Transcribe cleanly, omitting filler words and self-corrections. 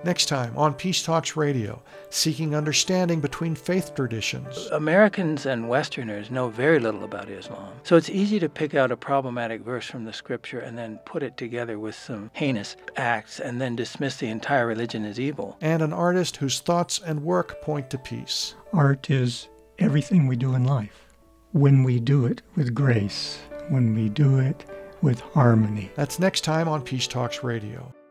Next time on Peace Talks Radio, seeking understanding between faith traditions. Americans and Westerners know very little about Islam. So it's easy to pick out a problematic verse from the scripture and then put it together with some heinous acts and then dismiss the entire religion as evil. And an artist whose thoughts and work point to peace. Art is everything we do in life. When we do it with grace, when we do it with harmony. That's next time on Peace Talks Radio.